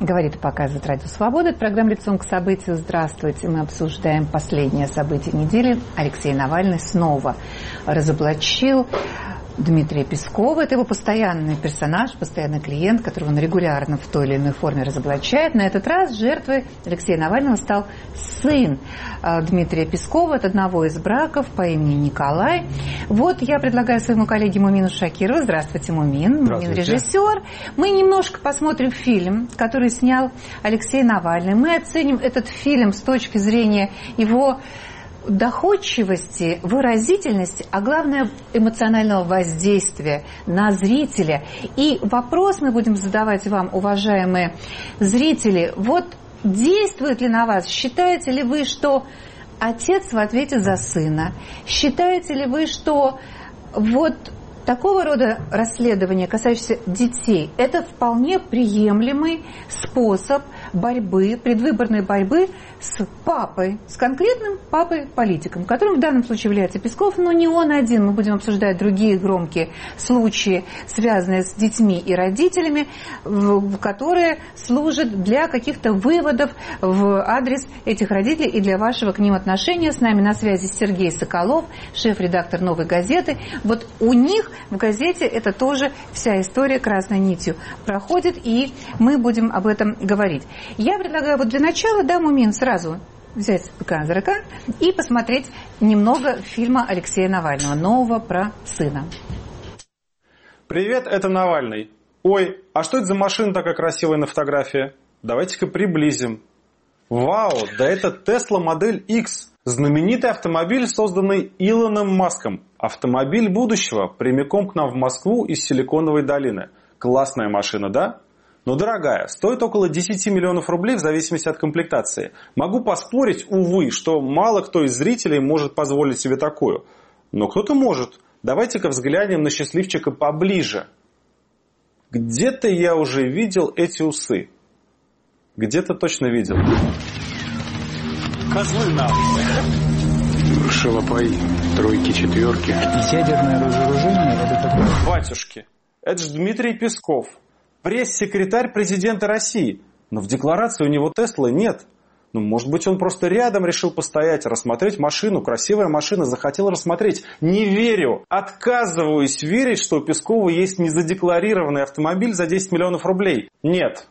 Говорит и показывает Радио Свобода. Это программа «Лицом к событию». Здравствуйте. Мы обсуждаем последнее событие недели. Алексей Навальный снова разоблачил Дмитрия Пескова. Это его постоянный персонаж, постоянный клиент, которого он регулярно в той или иной форме разоблачает. На этот раз жертвой Алексея Навального стал сын Дмитрия Пескова от одного из браков по имени Николай. Вот я предлагаю своему коллеге Мумину Шакирову. Здравствуйте, Мумин. Мумин режиссер. Мы немножко посмотрим фильм, который снял Алексей Навальный. Мы оценим этот фильм с точки зрения его доходчивости, выразительности, а главное эмоционального воздействия на зрителя. И вопрос мы будем задавать вам, уважаемые зрители. Вот действует ли на вас? Считаете ли вы, что отец в ответе за сына? Считаете ли вы, что вот такого рода расследования, касающиеся детей, это вполне приемлемый способ борьбы, предвыборной борьбы с папой, с конкретным папой-политиком, которым в данном случае является Песков, но не он один. Мы будем обсуждать другие громкие случаи, связанные с детьми и родителями, которые служат для каких-то выводов в адрес этих родителей и для вашего к ним отношения. С нами на связи Сергей Соколов, шеф-редактор «Новой газеты». Вот у них в газете это тоже вся история красной нитью проходит, и мы будем об этом говорить. Я предлагаю вот для начала, да, Мумин, сразу взять быка за рога и посмотреть немного фильма Алексея Навального, нового про сына. Привет, это Навальный. Ой, а что это за машина такая красивая на фотографии? Давайте-ка приблизим. Вау, да это Tesla Model X. Знаменитый автомобиль, созданный Илоном Маском. Автомобиль будущего, прямиком к нам в Москву из Силиконовой долины. Классная машина, да? Но дорогая, стоит около 10 миллионов рублей в зависимости от комплектации. Могу поспорить, увы, что мало кто из зрителей может позволить себе такую. Но кто-то может. Давайте-ка взглянем на счастливчика поближе. Где-то я уже видел эти усы. Где-то точно видел. Козлы нахуй. Шалопай, тройки, четверки. Ядерное разоружение это такое. Батюшки, это же Дмитрий Песков, пресс-секретарь президента России. Но в декларации у него Теслы нет. Ну, может быть, он просто рядом решил постоять, рассмотреть машину. Красивая машина, захотел рассмотреть. Не верю. Отказываюсь верить, что у Пескова есть незадекларированный автомобиль за 10 миллионов рублей. Нет.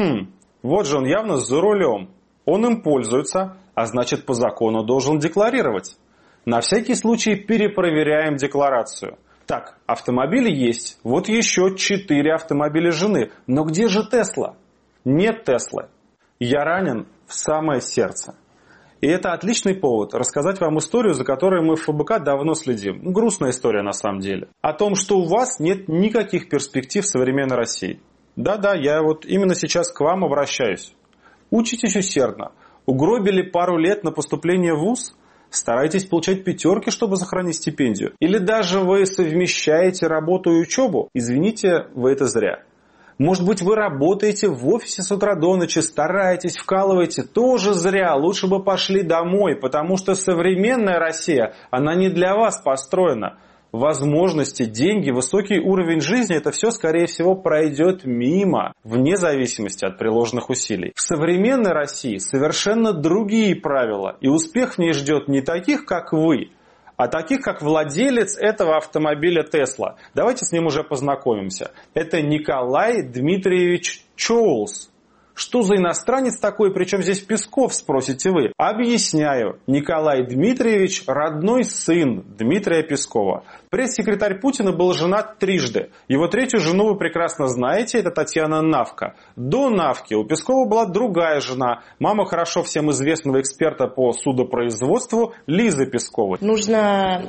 Вот же он явно за рулем. Он им пользуется, а значит, по закону должен декларировать. На всякий случай перепроверяем декларацию. Так, автомобили есть. Вот еще 4 автомобиля жены. Но где же Тесла? Нет Теслы. Я ранен в самое сердце. И это отличный повод рассказать вам историю, за которой мы в ФБК давно следим. Грустная история на самом деле. О том, что у вас нет никаких перспектив в современной России. Да-да, я вот именно сейчас к вам обращаюсь. Учитесь усердно. Угробили пару лет на поступление в вуз? Старайтесь получать 5, чтобы сохранить стипендию. Или даже вы совмещаете работу и учебу? Извините, вы это зря. Может быть, вы работаете в офисе с утра до ночи, стараетесь, вкалываете? Тоже зря. Лучше бы пошли домой, потому что современная Россия, она не для вас построена. Возможности, деньги, высокий уровень жизни, это все, скорее всего, пройдет мимо, вне зависимости от приложенных усилий. В современной России совершенно другие правила, и успех в ней ждет не таких, как вы, а таких, как владелец этого автомобиля Tesla. Давайте с ним уже познакомимся. Это Николай Дмитриевич Чоулз. Что за иностранец такой, причем здесь Песков, спросите вы? Объясняю. Николай Дмитриевич – родной сын Дмитрия Пескова. Пресс-секретарь Путина был женат 3 раза. Его 3-ю жену вы прекрасно знаете, это Татьяна Навка. До Навки у Пескова была другая жена, мама хорошо всем известного эксперта по судопроизводству Лизы Песковой. Нужно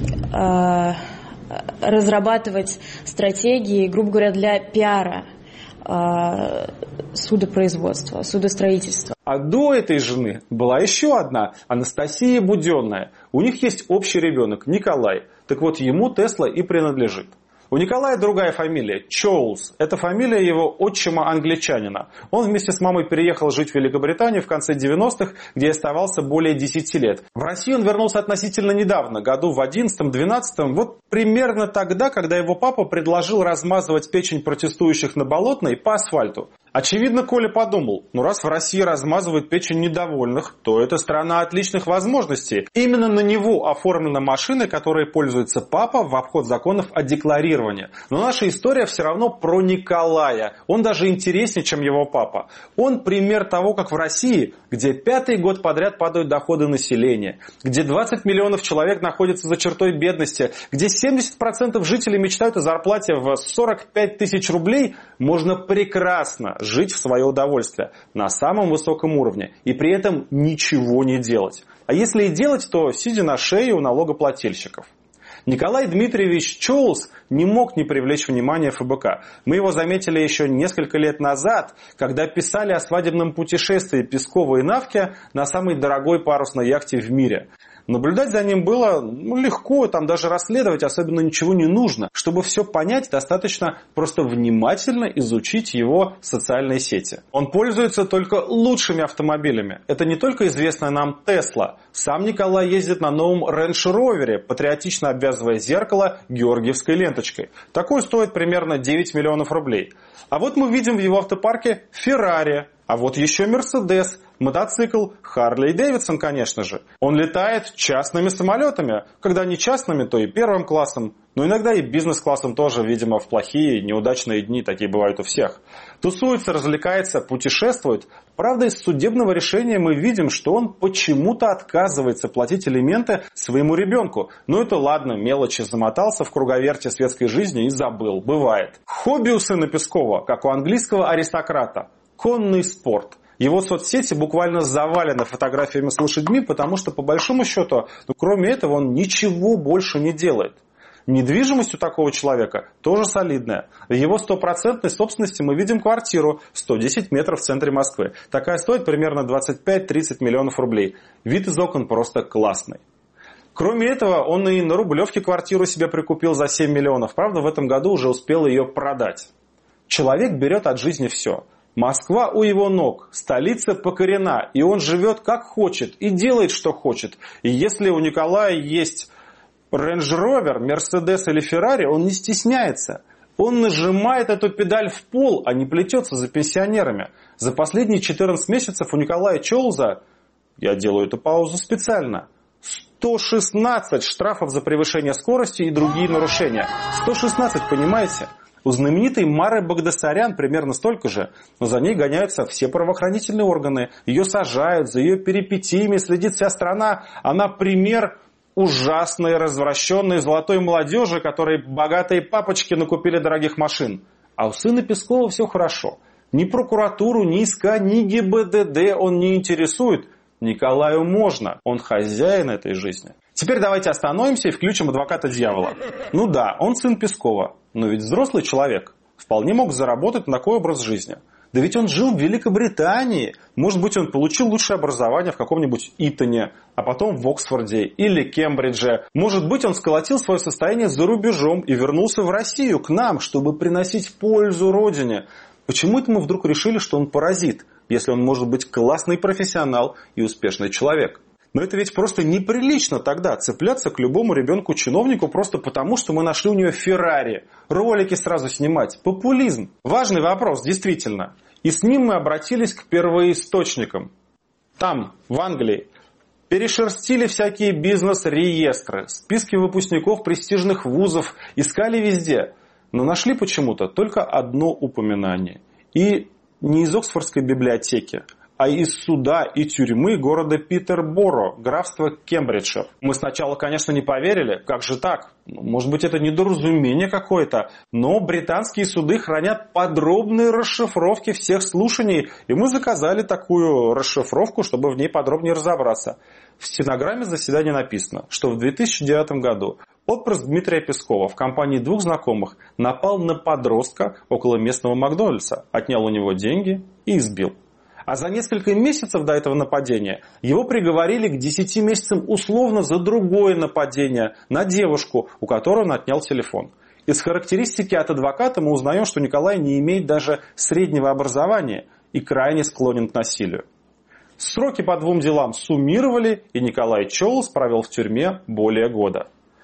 разрабатывать стратегии, грубо говоря, для пиара. Судопроизводства, судостроительства. А до этой жены была еще одна, Анастасия Буденная. У них есть общий ребенок, Николай. Так вот, ему Тесла и принадлежит. У Николая другая фамилия, Чоулз. Это фамилия его отчима-англичанина. Он вместе с мамой переехал жить в Великобританию в конце 90-х, где оставался более 10 лет. В Россию он вернулся относительно недавно, году в 11-12, вот примерно тогда, когда его папа предложил размазывать печень протестующих на Болотной по асфальту. Очевидно, Коля подумал, раз в России размазывают печень недовольных, то это страна отличных возможностей. Именно на него оформлена машина, которой пользуется папа в обход законов о декларировании. Но наша история все равно про Николая. Он даже интереснее, чем его папа. Он пример того, как в России, где 5-й год подряд падают доходы населения, где 20 миллионов человек находятся за чертой бедности, где 70% жителей мечтают о зарплате в 45 тысяч рублей, можно прекрасно жить в свое удовольствие на самом высоком уровне и при этом ничего не делать. А если и делать, то сидя на шее у налогоплательщиков. Николай Дмитриевич Чоулз не мог не привлечь внимание ФБК. Мы его заметили еще несколько лет назад, когда писали о свадебном путешествии Пескова и Навки на самой дорогой парусной яхте в мире. Наблюдать за ним было легко, там даже расследовать особенно ничего не нужно. Чтобы все понять, достаточно просто внимательно изучить его социальные сети. Он пользуется только лучшими автомобилями. Это не только известная нам Тесла. Сам Николай ездит на новом Range Rover, патриотично обвязывая зеркало георгиевской ленточкой. Такой стоит примерно 9 миллионов рублей. А вот мы видим в его автопарке Ferrari. А вот еще Мерседес, мотоцикл, Харли Дэвидсон, конечно же. Он летает частными самолетами. Когда не частными, то и первым классом. Но иногда и бизнес-классом тоже, видимо, в плохие, неудачные дни. Такие бывают у всех. Тусуется, развлекается, путешествует. Правда, из судебного решения мы видим, что он почему-то отказывается платить алименты своему ребенку. Но это ладно, мелочи, замотался в круговерте светской жизни и забыл. Бывает. Хобби у сына Пескова, как у английского аристократа. Конный спорт. Его соцсети буквально завалены фотографиями с лошадьми, потому что, по большому счету, кроме этого, он ничего больше не делает. Недвижимость у такого человека тоже солидная. В его 100% собственности мы видим квартиру 110 метров в центре Москвы. Такая стоит примерно 25-30 миллионов рублей. Вид из окон просто классный. Кроме этого, он и на Рублевке квартиру себе прикупил за 7 миллионов. Правда, в этом году уже успел ее продать. Человек берет от жизни все. Москва у его ног, столица покорена, и он живет как хочет и делает, что хочет. И если у Николая есть Range Rover, Mercedes или Ferrari, он не стесняется. Он нажимает эту педаль в пол, а не плетется за пенсионерами. За последние 14 месяцев у Николая Чоулза, я делаю эту паузу специально, 116 штрафов за превышение скорости и другие нарушения. 116, понимаете? У знаменитой Мары Багдасарян примерно столько же, но за ней гоняются все правоохранительные органы. Ее сажают, за ее перипетиями следит вся страна. Она пример ужасной, развращенной золотой молодежи, которой богатые папочки накупили дорогих машин. А у сына Пескова все хорошо. Ни прокуратуру, ни СК, ни ГИБДД он не интересует. Николаю можно, он хозяин этой жизни. Теперь давайте остановимся и включим адвоката дьявола. Ну да, он сын Пескова, но ведь взрослый человек. Вполне мог заработать на такой образ жизни. Да ведь он жил в Великобритании. Может быть, он получил лучшее образование в каком-нибудь Итоне, а потом в Оксфорде или Кембридже. Может быть, он сколотил свое состояние за рубежом и вернулся в Россию, к нам, чтобы приносить пользу родине. Почему это мы вдруг решили, что он паразит, если он может быть классный профессионал и успешный человек? Но это ведь просто неприлично тогда цепляться к любому ребенку-чиновнику просто потому, что мы нашли у нее Феррари. Ролики сразу снимать. Популизм. Важный вопрос, действительно. И с ним мы обратились к первоисточникам. Там, в Англии, перешерстили всякие бизнес-реестры, списки выпускников престижных вузов, искали везде. Но нашли почему-то только одно упоминание. И не из Оксфордской библиотеки, а из суда и тюрьмы города Питерборо, графства Кембриджшир. Мы сначала, конечно, не поверили, как же так? Может быть, это недоразумение какое-то, но британские суды хранят подробные расшифровки всех слушаний, и мы заказали такую расшифровку, чтобы в ней подробнее разобраться. В стенограмме заседания написано, что в 2009 году отпрыск Дмитрия Пескова в компании двух знакомых напал на подростка около местного Макдональдса, отнял у него деньги и избил. А за несколько месяцев до этого нападения его приговорили к 10 месяцам условно за другое нападение на девушку, у которой он отнял телефон. Из характеристики от адвоката мы узнаем, что Николай не имеет даже среднего образования и крайне склонен к насилию. Сроки по двум делам суммировали, и Николай Чоулз провел в тюрьме более года.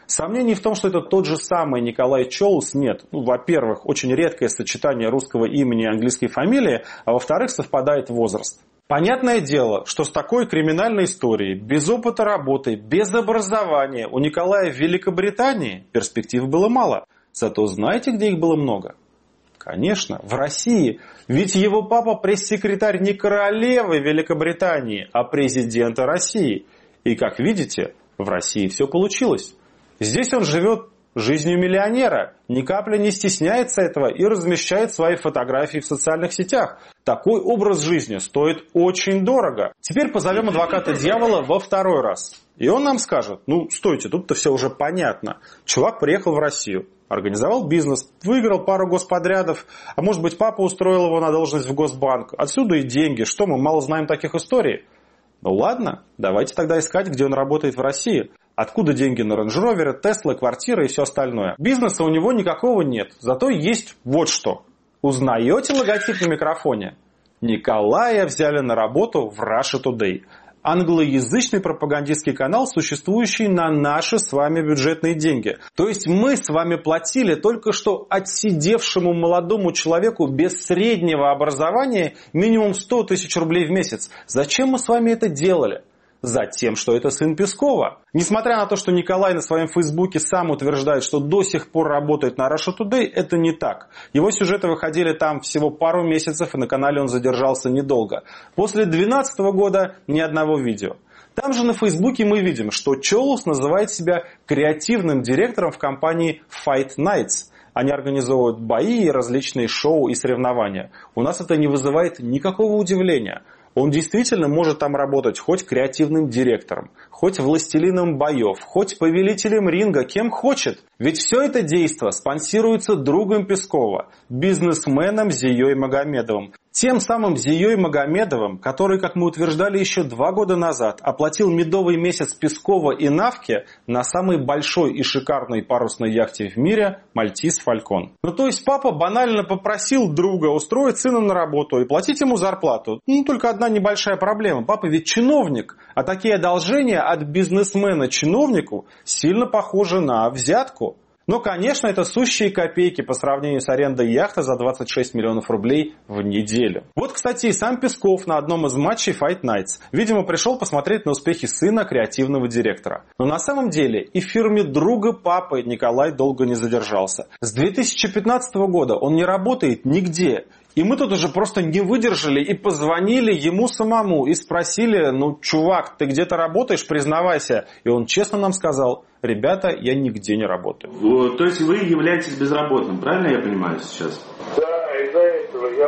Сомнений в том, что это тот же самый Николай Чоулс, нет. Во-первых, очень редкое сочетание русского имени и английской фамилии, а во-вторых, совпадает возраст. Понятное дело, что с такой криминальной историей, без опыта работы, без образования у Николая в Великобритании перспектив было мало. Зато знаете, где их было много? Конечно, в России. Ведь его папа пресс-секретарь не королевы Великобритании, а президента России. И, как видите, в России все получилось. Здесь он живет жизнью миллионера, ни капли не стесняется этого и размещает свои фотографии в социальных сетях. Такой образ жизни стоит очень дорого. Теперь позовем адвоката дьявола во второй раз. И он нам скажет, стойте, тут-то все уже понятно. Чувак приехал в Россию, организовал бизнес, выиграл пару господрядов, а может быть папа устроил его на должность в Госбанк. Отсюда и деньги. Что, мы мало знаем таких историй? Ладно, давайте тогда искать, где он работает в России. Откуда деньги на Range Rover, Tesla, квартиры и все остальное. Бизнеса у него никакого нет, зато есть вот что. Узнаете логотип на микрофоне? Николая взяли на работу в Russia Today. Англоязычный пропагандистский канал, существующий на наши с вами бюджетные деньги. То есть мы с вами платили только что отсидевшему молодому человеку без среднего образования минимум 100 тысяч рублей в месяц. Зачем мы с вами это делали? Затем, что это сын Пескова. Несмотря на то, что Николай на своем фейсбуке сам утверждает, что до сих пор работает на Russia Today, это не так. Его сюжеты выходили там всего пару месяцев, и на канале он задержался недолго. После 2012 года ни одного видео. Там же на фейсбуке мы видим, что Чоулс называет себя креативным директором в компании Fight Nights. Они организовывают бои и различные шоу и соревнования. У нас это не вызывает никакого удивления. Он действительно может там работать хоть креативным директором, хоть властелином боев, хоть повелителем ринга, кем хочет. Ведь все это действо спонсируется другом Пескова, бизнесменом Зией Магомедовым. Тем самым Зией Магомедовым, который, как мы утверждали еще 2 года назад, оплатил медовый месяц Пескова и Навке на самой большой и шикарной парусной яхте в мире Мальтис Фалькон. То есть папа банально попросил друга устроить сына на работу и платить ему зарплату. Только одна небольшая проблема. Папа ведь чиновник, а такие одолжения от бизнесмена чиновнику сильно похожи на взятку. Но, конечно, это сущие копейки по сравнению с арендой яхты за 26 миллионов рублей в неделю. Вот, кстати, и сам Песков на одном из матчей Fight Nights, видимо, пришел посмотреть на успехи сына креативного директора. Но на самом деле и в фирме друга папы Николай долго не задержался. С 2015 года он не работает нигде. И мы тут уже просто не выдержали и позвонили ему самому и спросили, чувак, ты где-то работаешь, признавайся. И он честно нам сказал, ребята, я нигде не работаю. То есть вы являетесь безработным, правильно я понимаю сейчас? Да, из-за этого я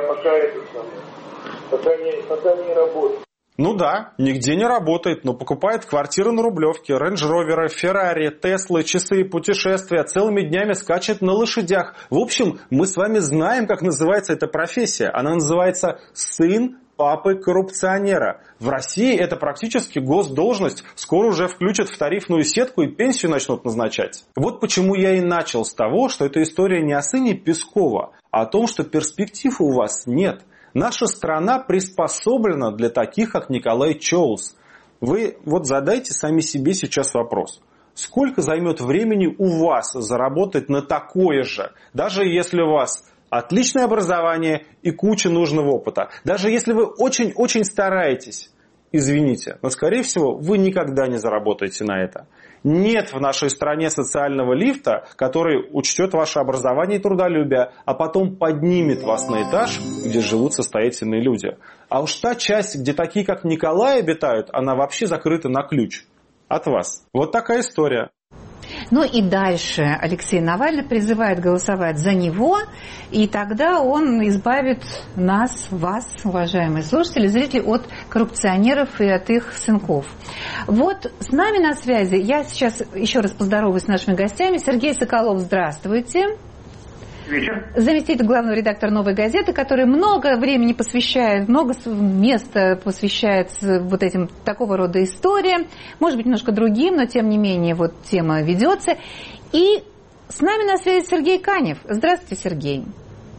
пока не работаю. Да, нигде не работает, но покупает квартиры на Рублевке, Range Rover, Ferrari, Tesla, часы, путешествия, целыми днями скачет на лошадях. В общем, мы с вами знаем, как называется эта профессия. Она называется сын папы-коррупционера. В России это практически госдолжность. Скоро уже включат в тарифную сетку и пенсию начнут назначать. Вот почему я и начал с того, что эта история не о сыне Пескова, а о том, что перспектив у вас нет. Наша страна приспособлена для таких, как Николай Чоулс. Вы задайте сами себе сейчас вопрос. Сколько займет времени у вас заработать на такое же, даже если у вас отличное образование и куча нужного опыта, даже если вы очень-очень стараетесь, извините, но скорее всего вы никогда не заработаете на это. Нет в нашей стране социального лифта, который учтет ваше образование и трудолюбие, а потом поднимет вас на этаж, где живут состоятельные люди. А уж та часть, где такие, как Николай, обитают, она вообще закрыта на ключ от вас. Вот такая история. И дальше Алексей Навальный призывает голосовать за него, и тогда он избавит нас, вас, уважаемые слушатели, зрители, от коррупционеров и от их сынков. Вот с нами на связи, я сейчас еще раз поздороваюсь с нашими гостями. Сергей Соколов, здравствуйте. Вечер. Заместитель главного редактора «Новой газеты», который много времени посвящает, много места посвящает вот этим такого рода историям, может быть, немножко другим, но тем не менее тема ведется. И с нами на связи Сергей Канев. Здравствуйте, Сергей.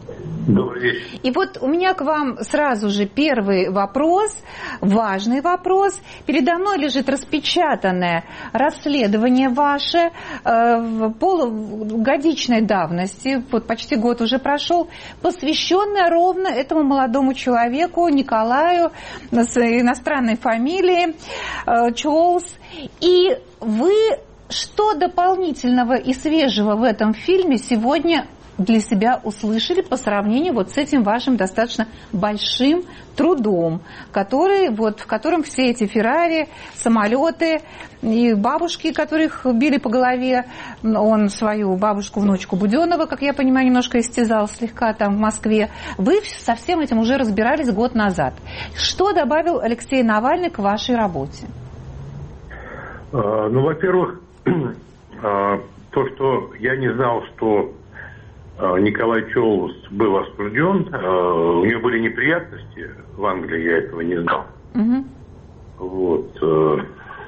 Добрый вечер. И вот у меня к вам сразу же первый вопрос, важный вопрос. Передо мной лежит распечатанное расследование ваше в полугодичной давности, вот почти год уже прошел, посвященное ровно этому молодому человеку, Николаю, с иностранной фамилией, Чоулз. И вы что дополнительного и свежего в этом фильме сегодня для себя услышали по сравнению вот с этим вашим достаточно большим трудом, в котором все эти Феррари, самолеты и бабушки, которых били по голове, он свою бабушку, внучку Буденова, как я понимаю, немножко истязал слегка там в Москве, вы со всем этим уже разбирались год назад. Что добавил Алексей Навальный к вашей работе? Ну, во-первых, то, что я не знал, что Николай Чоулз был осужден, у него были неприятности в Англии, я этого не знал. Угу. Вот.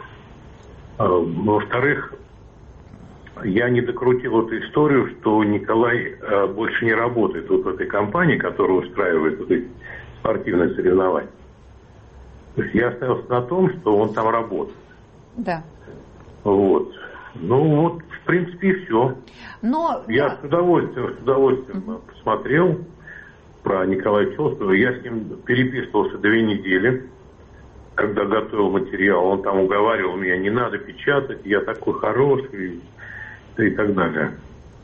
Во-вторых, я не докрутил эту историю, что Николай больше не работает вот в этой компании, которая устраивает вот эти спортивные соревнования. То есть я остался на том, что он там работает. Да. Вот. Ну вот, в принципе, и все. Но я с удовольствием посмотрел про Николая Чоулза. Я с ним переписывался 2 недели, когда готовил материал. Он там уговаривал меня, не надо печатать, я такой хороший и так далее.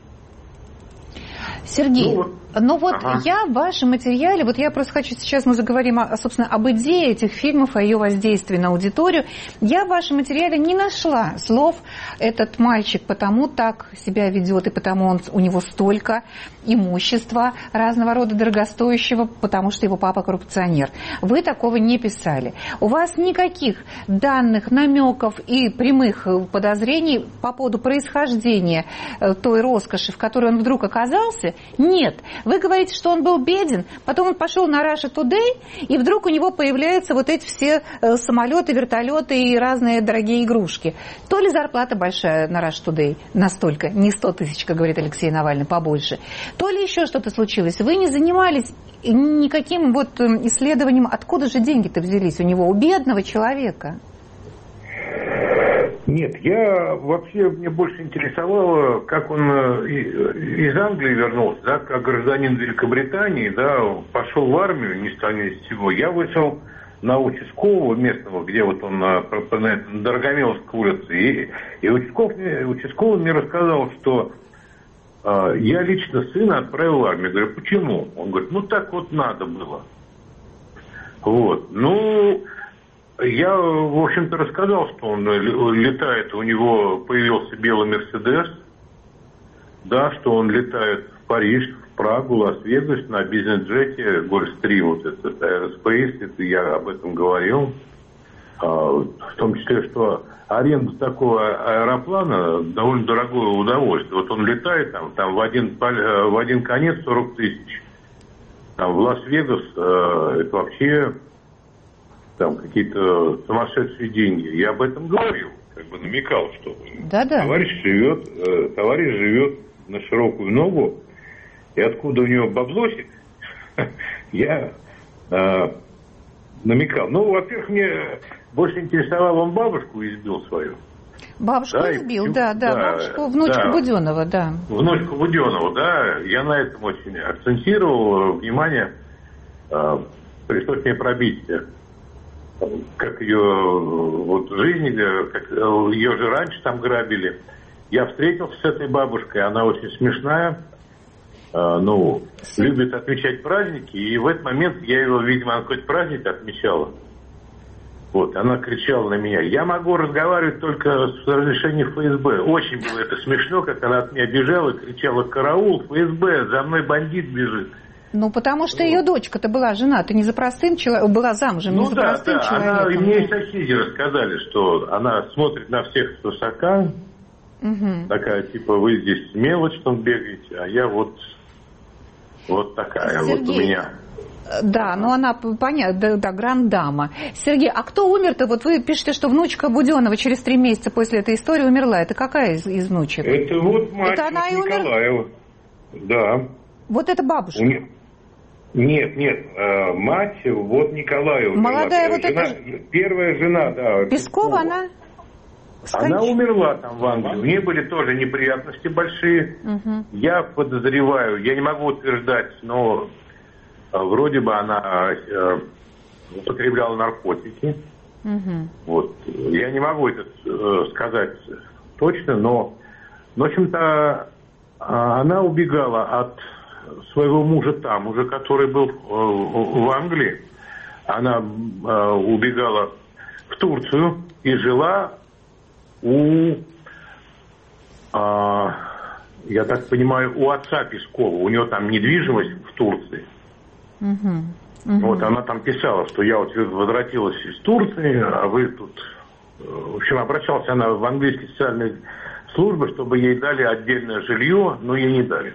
Сергей, я в вашем материале, вот я просто хочу, сейчас мы заговорим, собственно, об идее этих фильмов, о ее воздействии на аудиторию. Я в вашем материале не нашла слов «этот мальчик потому так себя ведет, и потому у него столько имущества разного рода дорогостоящего, потому что его папа коррупционер». Вы такого не писали. У вас никаких данных, намеков и прямых подозрений по поводу происхождения той роскоши, в которой он вдруг оказался, нет. Вы говорите, что он был беден, потом он пошел на Russia Today, и вдруг у него появляются вот эти все самолеты, вертолеты и разные дорогие игрушки. То ли зарплата большая на Russia Today, настолько, не 100 тысяч, как говорит Алексей Навальный, побольше, то ли еще что-то случилось. Вы не занимались никаким вот исследованием, откуда же деньги-то взялись у него, у бедного человека. Нет, мне больше интересовало, как он из Англии вернулся, да, как гражданин Великобритании, да, пошел в армию, ни с того ни с сего. Я вышел на участкового местного, где вот он на Дорогомиловской улице, и участковый мне рассказал, что я лично сына отправил в армию. Я говорю, почему? Он говорит, так вот надо было. Вот, я, в общем-то, рассказал, что он летает, у него появился белый Мерседес, да, что он летает в Париж, в Прагу, Лас-Вегас на бизнес-джете, Гольфстрим, вот этот Aerospace, это я об этом говорил, в том числе, что аренда такого аэроплана довольно дорогое удовольствие. Вот он летает там в один конец 40 тысяч, там в Лас-Вегас это вообще... там какие-то сумасшедшие деньги. Я об этом говорил, намекал, что товарищ живет на широкую ногу, и откуда у него баблосик, я намекал. Во-первых, мне больше интересовало, он бабушку избил свою. Бабушку избил, да, внучку Буденова, да. Внучку Буденова, да. Я на этом очень акцентировал внимание. Пришлось мне пробить, как ее жизнь, как ее же раньше там грабили. Я встретился с этой бабушкой, она очень смешная, любит отмечать праздники, и в этот момент я ее, видимо, на какой-то праздник отмечала. Вот, она кричала на меня, я могу разговаривать только с разрешением ФСБ. Очень было это смешно, как она от меня бежала и кричала, караул, ФСБ, за мной бандит бежит. Потому что ее дочка-то была жена-то не за простым человеком, была замужем не за простым человеком. И мне соседи рассказали, что она смотрит на всех с высока, такая, типа, вы здесь мелочь там бегаете, а я вот такая, Сергей, вот у меня. Да, она, понятно, да, гранд-дама. Сергей, а кто умер-то? Вот вы пишете, что внучка Буденова через 3 месяца после этой истории умерла. Это какая из внучек? Это вот мать Николаева. Да. Вот это бабушка? Нет, мать, вот Николая умерла. Молодая вот жена, эта... Первая жена, да. Пескова, она... Она умерла там в Англии. У нее были тоже неприятности большие. Угу. Я подозреваю, я не могу утверждать, но вроде бы она употребляла наркотики. Угу. Вот. Я не могу это сказать точно, но, в общем-то, она убегала от своего мужа там, уже который был в Англии. Она убегала в Турцию и жила я так понимаю, у отца Пескова. У него там недвижимость в Турции. Вот она там писала, что я вот возвратилась из Турции, а вы тут... В общем, обращалась она в английские социальные службы, чтобы ей дали отдельное жилье, но ей не дали.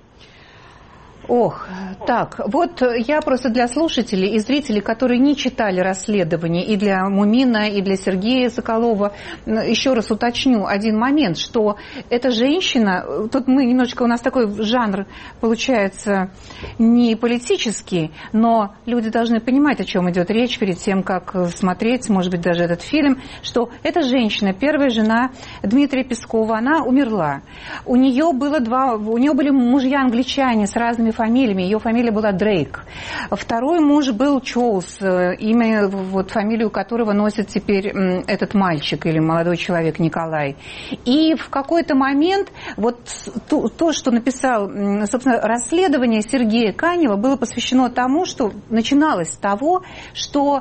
Ох, так, вот я просто для слушателей и зрителей, которые не читали расследование, и для Мумина, и для Сергея Соколова, еще раз уточню один момент, что эта женщина, тут мы немножечко, у нас такой жанр получается не политический, но люди должны понимать, о чем идет речь перед тем, как смотреть, может быть, даже этот фильм, что эта женщина, первая жена Дмитрия Пескова, она умерла. У нее были мужья-англичане с разными фамилиями. Ее фамилия была Дрейк. Второй муж был Чоус, имя, вот, фамилию которого носит теперь этот мальчик или молодой человек Николай. И в какой-то момент вот то, что написал, собственно, расследование Сергея Канева, было посвящено тому, что начиналось с того, что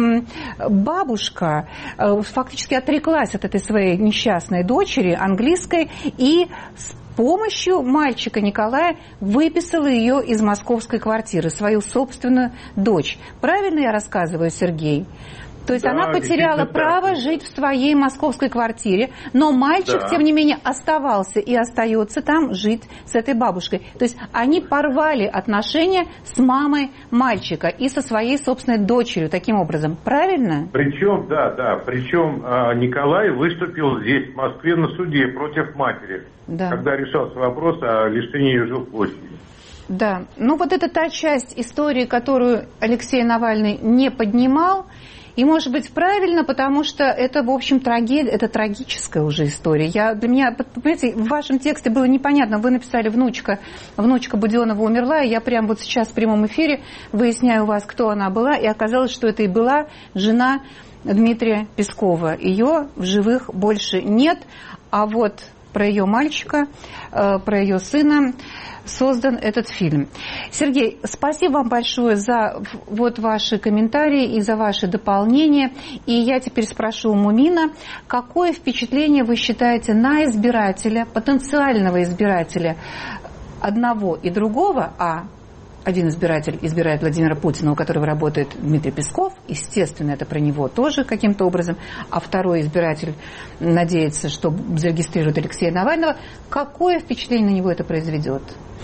бабушка фактически отреклась от этой своей несчастной дочери английской и с помощью мальчика Николая выписала ее из московской квартиры, свою собственную дочь. Правильно я рассказываю, Сергей? То есть она потеряла право жить в своей московской квартире, но мальчик, тем не менее, оставался и остается там жить с этой бабушкой. То есть они порвали отношения с мамой мальчика и со своей собственной дочерью таким образом. Правильно? Причем, причем Николай выступил здесь, в Москве, на суде против матери, когда решался вопрос о лишении ее жилплощади. Да, ну вот это та часть истории, которую Алексей Навальный не поднимал. И, может быть, правильно, потому что это, в общем, трагедия, это трагическая уже история. Для меня, понимаете, в вашем тексте было непонятно. Вы написали внучка Буденова умерла, и я прямо вот сейчас в прямом эфире выясняю у вас, кто она была, и оказалось, что это и была жена Дмитрия Пескова. Ее в живых больше нет, а вот про ее мальчика, про ее сына создан этот фильм. Сергей, спасибо вам большое за вот ваши комментарии и за ваши дополнения. И я теперь спрошу у Мумина, какое впечатление вы считаете на избирателя, потенциального избирателя одного и другого, один избиратель избирает Владимира Путина, у которого работает Дмитрий Песков, естественно, это про него тоже каким-то образом, а второй избиратель надеется, что зарегистрирует Алексея Навального. Какое впечатление на него это произведет?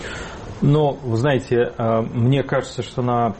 Но, вы знаете, мне кажется, что на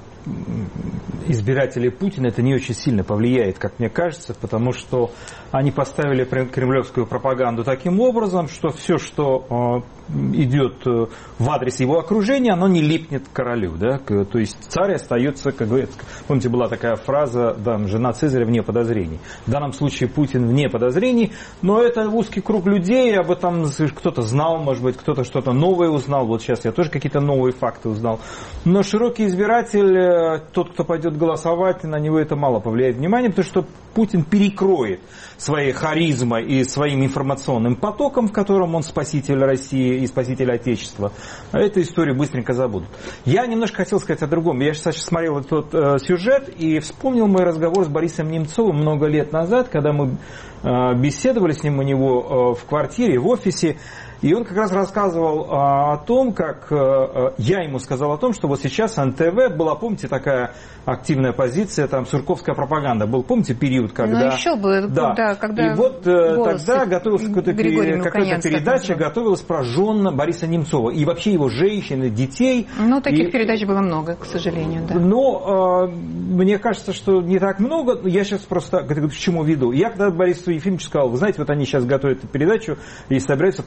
избирателей Путина это не очень сильно повлияет, как мне кажется, потому что они поставили кремлевскую пропаганду таким образом, что все, что идет в адрес его окружения, оно не липнет к королю. Да? То есть царь остается, как говорится, помните, была такая фраза, жена Цезаря вне подозрений. В данном случае Путин вне подозрений, но это узкий круг людей, об этом кто-то знал, может быть, кто-то что-то новое узнал. Вот сейчас я тоже какие-то новые факты узнал. Но широкий избиратель, тот, кто пойдет голосовать, на него это мало повлияет внимание, потому что Путин перекроет своей харизмой и своим информационным потоком, в котором он спаситель России и спаситель Отечества. А эту историю быстренько забудут. Я немножко хотел сказать о другом. Я сейчас смотрел этот сюжет и вспомнил мой разговор с Борисом Немцовым много лет назад, когда мы беседовали с ним у него в квартире, в офисе. И он как раз рассказывал о том, как я ему сказал о том, что вот сейчас НТВ была, помните, такая активная позиция, там сурковская пропаганда был, помните, период, когда... Ну, еще бы, когда... И вот тогда готовилась какая-то передача, готовилась про жен Бориса Немцова. И вообще его женщин, детей. Ну, таких передач было много, к сожалению, да. Но мне кажется, что не так много. Я сейчас просто к чему веду. Я когда Борису Ефимовичу сказал, вы знаете, вот они сейчас готовят эту передачу и собираются полоскать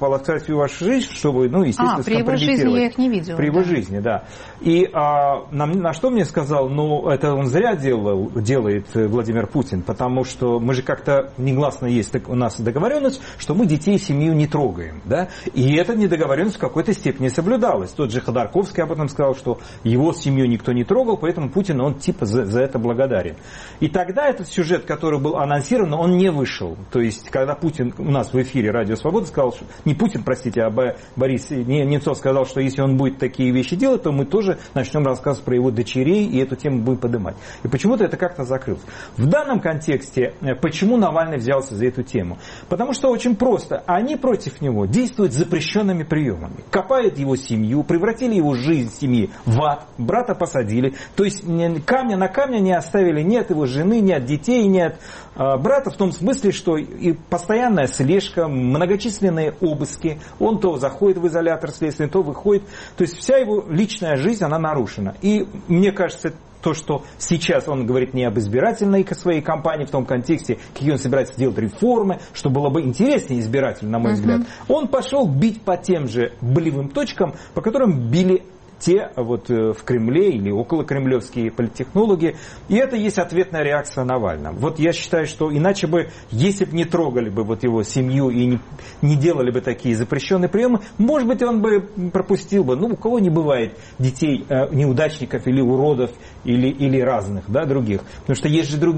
фотографии вашей жизни, чтобы, ну, естественно, при его жизни я их не видела. При его жизни, да. И на что мне сказал, ну, это он зря делает Владимир Путин, потому что мы же как-то негласно есть у нас договоренность, что мы детей и семью не трогаем, да, и эта недоговоренность в какой-то степени соблюдалась. Тот же Ходорковский об этом сказал, что его семью никто не трогал, поэтому Путин, он типа за это благодарен. И тогда этот сюжет, который был анонсирован, он не вышел. То есть, когда Путин у нас в эфире «Радио Свобода» сказал, что, не Путин, простите, а Борис Немцов сказал, что если он будет такие вещи делать, то мы тоже начнем рассказывать про его дочерей и эту тему будем поднимать. И почему-то это как-то закрылось. В данном контексте, почему Навальный взялся за эту тему? Потому что очень просто. Они против него действуют запрещенными приемами. Копают его семью, превратили его жизнь семьи в ад, брата посадили. То есть камня на камне не оставили ни от его жены, ни от детей, ни от брата, в том смысле, что и постоянная слежка, многочисленные обыски. Он то заходит в изолятор следственный, то выходит. То есть вся его личная жизнь, она нарушена. И мне кажется, то, что сейчас он говорит не об избирательной своей кампании в том контексте, какие он собирается делать реформы, что было бы интереснее избирателю, на мой взгляд. Он пошел бить по тем же болевым точкам, по которым били те вот в Кремле или около кремлевские политтехнологи. И это есть ответная реакция Навального. Вот я считаю, что иначе бы, если бы не трогали бы вот его семью и не делали бы такие запрещенные приемы, может быть, он бы пропустил бы. Ну, у кого не бывает детей неудачников или уродов или разных, да, других. Потому что есть же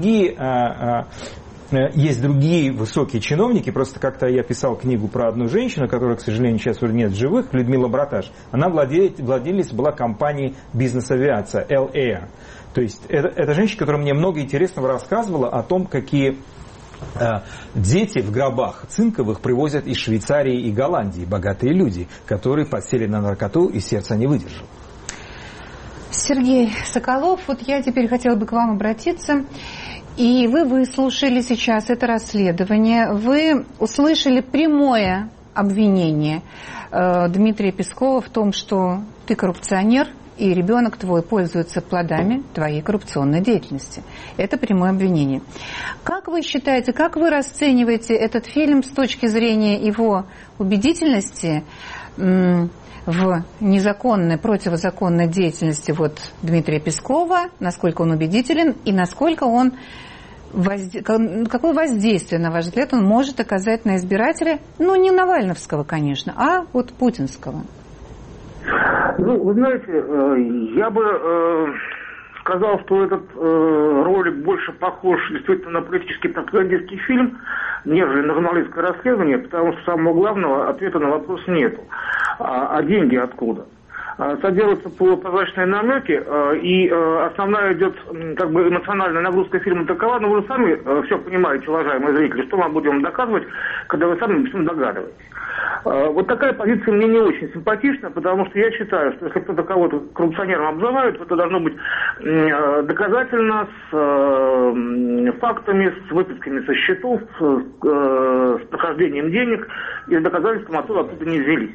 другие высокие чиновники, просто как-то я писал книгу про одну женщину, которая, к сожалению, сейчас уже нет в живых, Людмила Браташ. Она владелец была компании «Бизнес-авиация», L-Air. То есть это женщина, которая мне много интересного рассказывала о том, какие дети в гробах цинковых привозят из Швейцарии и Голландии, богатые люди, которые подсели на наркоту и сердце не выдержало. Сергей Соколов, вот я теперь хотела бы к вам обратиться. И вы выслушали сейчас это расследование, вы услышали прямое обвинение Дмитрия Пескова в том, что ты коррупционер, и ребенок твой пользуется плодами твоей коррупционной деятельности. Это прямое обвинение. Как вы считаете, как вы расцениваете этот фильм с точки зрения его убедительности в незаконной, противозаконной деятельности вот Дмитрия Пескова, насколько он убедителен и насколько он какое воздействие, на ваш взгляд, он может оказать на избирателя, ну, не навальновского, конечно, а вот путинского? Ну, вы знаете, я бы сказал, что этот ролик больше похож действительно на политический пропагандистский фильм, нежели на журналистское расследование, потому что самого главного ответа на вопрос нету. А деньги откуда? Содержатся полупрозрачные намеки, и основная идет как бы эмоциональная нагрузка фильма такова, но вы сами все понимаете, уважаемые зрители, что мы будем доказывать, когда вы сами всем догадываетесь. Вот такая позиция мне не очень симпатична, потому что я считаю, что если кто-то кого-то коррупционером обзывает, то это должно быть доказательно, с фактами, с выписками со счетов, с прохождением денег и с доказательством откуда не взялись.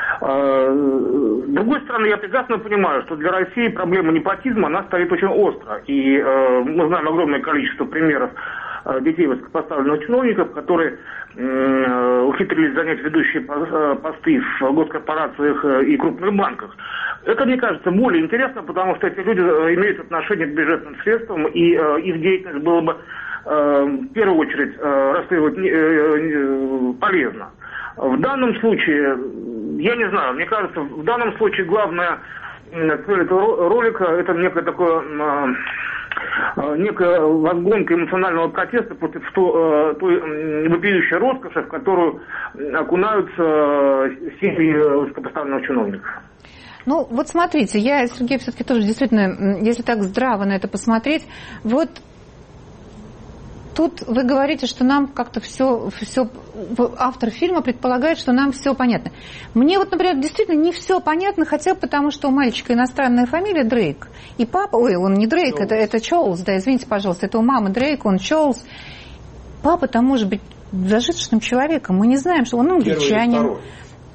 С другой стороны, я прекрасно понимаю, что для России проблема непотизма, она стоит очень остро. И мы знаем огромное количество примеров детей высокопоставленных чиновников, которые ухитрились занять ведущие посты в госкорпорациях и крупных банках. Это, мне кажется, более интересно, потому что эти люди имеют отношение к бюджетным средствам, и их деятельность было бы в первую очередь расследовать полезно. В данном случае, я не знаю, мне кажется, в данном случае главная цель этого ролика – это некое такое, некая возгонка эмоционального протеста против той вопиющей роскоши, в которую окунаются семьи высокопоставленных чиновников. Ну, вот смотрите, я, Сергей, все-таки тоже действительно, если так здраво на это посмотреть, вот тут вы говорите, что нам как-то все, автор фильма предполагает, что нам все понятно. Мне вот, например, действительно не все понятно, хотя бы потому, что у мальчика иностранная фамилия Дрейк. И папа, ой, он не Дрейк, это Чоулз, да, извините, пожалуйста, это у мамы Дрейк, он Чоулз. Папа там может быть зажиточным человеком, мы не знаем, что он англичанин.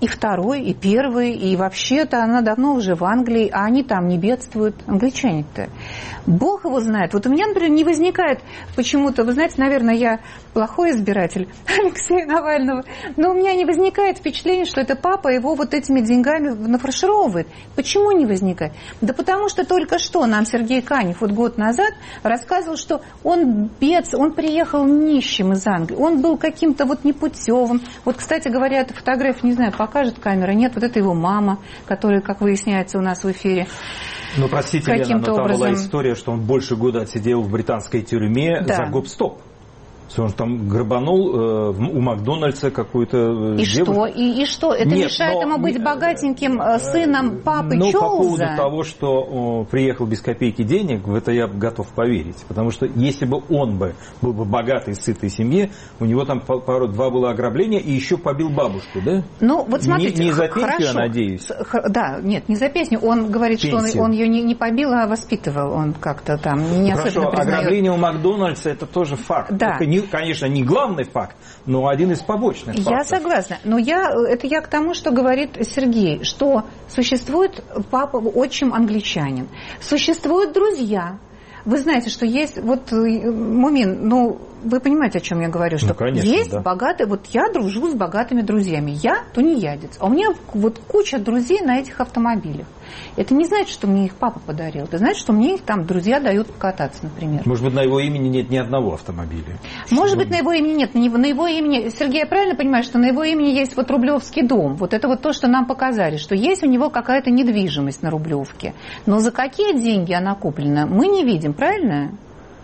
И второй, и первый, и вообще-то она давно уже в Англии, а они там не бедствуют, англичане-то. Бог его знает. Вот у меня, например, не возникает почему-то, вы знаете, наверное, я плохой избиратель Алексея Навального, но у меня не возникает впечатление, что это папа его вот этими деньгами нафаршировывает. Почему не возникает? Да потому что только что нам Сергей Канев вот год назад рассказывал, что он он приехал нищим из Англии, он был каким-то вот непутевым. Вот, кстати говоря, эта фотография, не знаю, покажет камера, нет, вот это его мама, которая, как выясняется у нас в эфире. Ну, простите, Лена, но там была история, что он больше года отсидел в британской тюрьме за гоп-стоп. Он там грабанул у Макдональдса какую-то девушку. И что? Это мешает ему быть богатеньким сыном папы Чоуза? По поводу того, что приехал без копейки денег, в это я готов поверить. Потому что если бы он был бы богатой, сытой семье, у него там два было ограбления и еще побил бабушку, да? Ну, вот смотрите, не за пенсию, я надеюсь. Да, нет, не за пенсию. Он говорит, пенсию. Что он ее не побил, а воспитывал. Он как-то там не особенно признает. Ограбление у Макдональдса – это тоже факт. Да. Конечно, не главный факт, но один из побочных фактов. Я согласна. Но это я к тому, что говорит Сергей, что существует папа, отчим англичанин, существуют друзья. Вы знаете, что есть, вот, Мумин, вы понимаете, о чем я говорю, что конечно, есть богатые, вот я дружу с богатыми друзьями, я тунеядец, а у меня вот куча друзей на этих автомобилях. Это не значит, что мне их папа подарил, это значит, что мне их там друзья дают покататься, например. Может быть, на его имени нет ни одного автомобиля. Может быть, на его имени нет, на его имени, Сергей, я правильно понимаю, что на его имени есть вот Рублевский дом, вот это вот то, что нам показали, что есть у него какая-то недвижимость на Рублевке, но за какие деньги она куплена, мы не видим, правильно?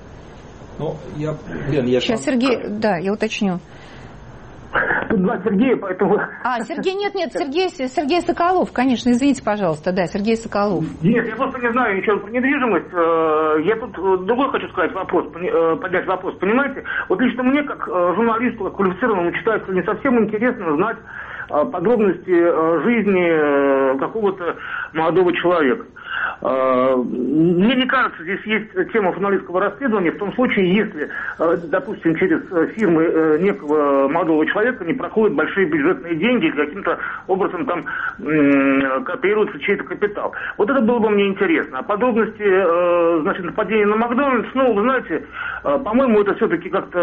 Сейчас, Сергей, да, я уточню. Тут два Сергея, поэтому... Сергей Соколов, конечно, извините, пожалуйста, да, Сергей Соколов. Нет, я просто не знаю ничего про недвижимость. Я тут другой хочу сказать поднять вопрос, понимаете? Вот лично мне, как журналисту, как квалифицированному читателю, не совсем интересно знать подробности жизни какого-то молодого человека. Мне не кажется, здесь есть тема журналистского расследования в том случае, если, допустим, через фирмы некого молодого человека не проходят большие бюджетные деньги и каким-то образом там кооперируется чей-то капитал. Вот это было бы мне интересно. А подробности, значит, нападения на Макдональдс, вы знаете, по-моему, это все-таки как-то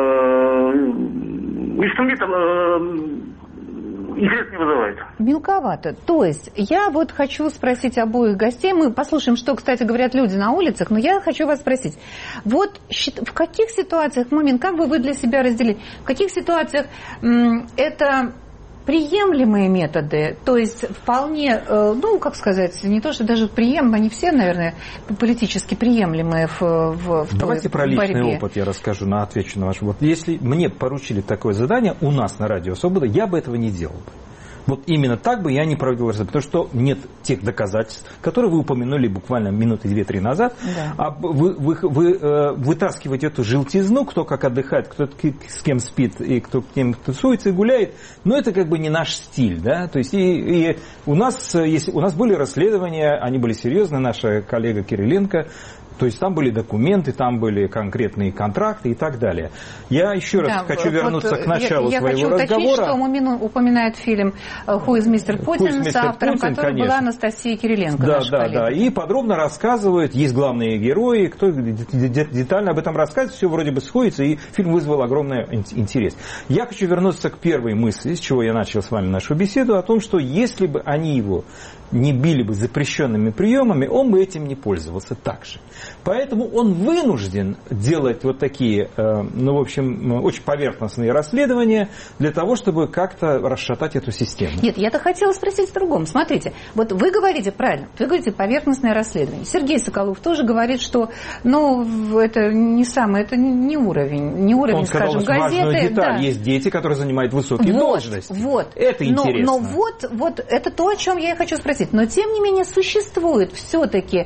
лично мне интерес не вызывает. Мелковато. То есть, я вот хочу спросить обоих гостей, мы послушаем, что, кстати, говорят люди на улицах, но я хочу вас спросить, вот в каких ситуациях, Мумин, как бы вы для себя разделили, в каких ситуациях это приемлемые методы, то есть вполне, как сказать, не то, что даже приемлемые, они все, наверное, политически приемлемые в Давайте про личный борьбе. Опыт я расскажу, отвечу на ваш вопрос. Если мне поручили такое задание у нас на Радио Свобода, я бы этого не делал. Вот именно так бы я не проводил расследование, потому что нет тех доказательств, которые вы упомянули буквально минуты 2-3 назад. Да. А вы вытаскиваете эту желтизну, кто как отдыхает, кто с кем спит и кто с кем тусуется и гуляет, но это как бы не наш стиль. Да? То есть и у нас были расследования, они были серьезные, наша коллега Кириленко. То есть там были документы, там были конкретные контракты и так далее. Я еще раз хочу вернуться к началу своего разговора. Я хочу уточнить, что Мумин упоминает фильм «Who is Mr. Putin», с автором которого была Анастасия Кириленко, наша коллега. Да. И подробно рассказывает, есть главные герои, кто детально об этом рассказывает, все вроде бы сходится, и фильм вызвал огромный интерес. Я хочу вернуться к первой мысли, с чего я начал с вами нашу беседу, о том, что если бы они его не били бы запрещенными приемами, он бы этим не пользовался так же. Поэтому он вынужден делать вот такие, очень поверхностные расследования для того, чтобы как-то расшатать эту систему. Нет, я-то хотела спросить в другом. Смотрите, вот вы говорите правильно, вы говорите поверхностное расследование. Сергей Соколов тоже говорит, что, это не самое, это не уровень, он скажем, сказал газеты. Важную деталь. Да. Есть дети, которые занимают высокие должности. Это интересно. Но вот это то, о чем я и хочу спросить. Но, тем не менее, существует все-таки,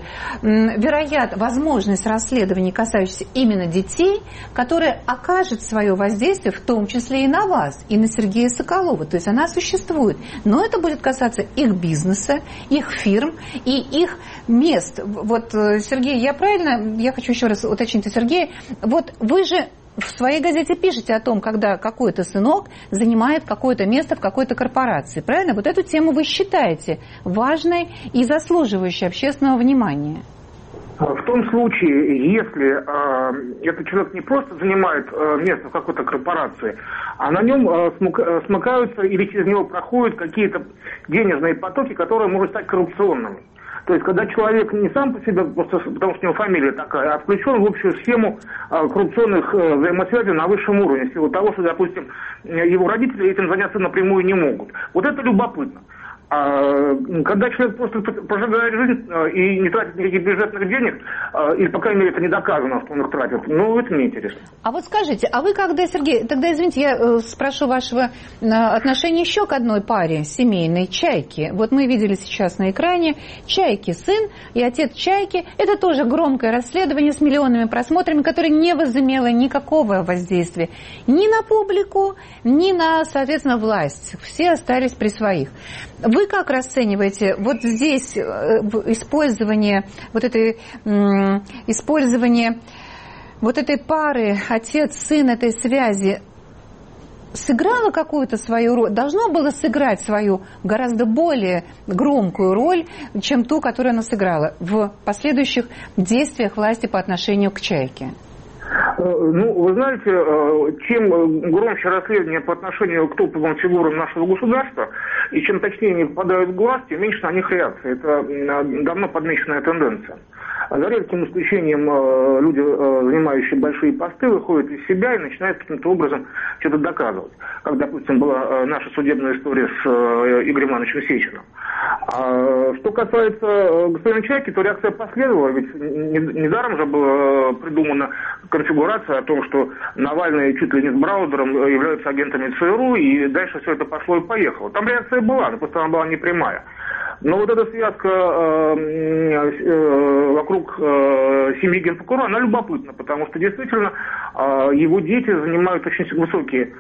возможность расследований, касающихся именно детей, которая окажет свое воздействие, в том числе и на вас, и на Сергея Соколова. То есть она существует. Но это будет касаться их бизнеса, их фирм и их мест. Вот, Сергей, я хочу еще раз уточнить у Сергея. Вот вы же в своей газете пишете о том, когда какой-то сынок занимает какое-то место в какой-то корпорации, правильно? Вот эту тему вы считаете важной и заслуживающей общественного внимания. В том случае, если этот человек не просто занимает место в какой-то корпорации, а на нем смыкаются или через него проходят какие-то денежные потоки, которые могут стать коррупционными. То есть, когда человек не сам по себе, просто потому что у него фамилия такая, а включен в общую схему коррупционных взаимосвязей на высшем уровне, в силу того, что, допустим, его родители этим заняться напрямую не могут. Вот это любопытно. Когда человек просто прожигает жизнь и не тратит никаких бюджетных денег, или, по крайней мере, это не доказано, что он их тратит, ну, это мне интересно. А вот скажите, а вы когда, Сергей, тогда, извините, я спрошу вашего отношения еще к одной паре семейной, Чайки. Вот мы видели сейчас на экране Чайки, сын и отец Чайки. Это тоже громкое расследование с миллионными просмотрами, которое не возымело никакого воздействия ни на публику, ни на, соответственно, власть. Все остались при своих. Вы как расцениваете вот здесь использование вот этой пары, отец-сын, этой связи, сыграло какую-то свою роль, должно было сыграть свою гораздо более громкую роль, чем ту, которую она сыграла в последующих действиях власти по отношению к Чайке? Ну, вы знаете, чем громче расследование по отношению к топовым фигурам нашего государства, и чем точнее они попадают в глаз, тем меньше на них реакция. Это давно подмеченная тенденция. За редким исключением люди, занимающие большие посты, выходят из себя и начинают каким-то образом что-то доказывать. Как, допустим, была наша судебная история с Игорем Ивановичем Сечиным. А что касается господина Чайки, то реакция последовала, ведь недаром же была придумана конфигурация о том, что Навальный чуть ли не с Браузером являются агентами ЦРУ, и дальше все это пошло и поехало. Там реакция была, но просто она была непрямая. Но вот эта связка вокруг семьи генпрокурора, она любопытна, потому что действительно его дети занимают очень высокие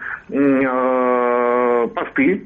посты.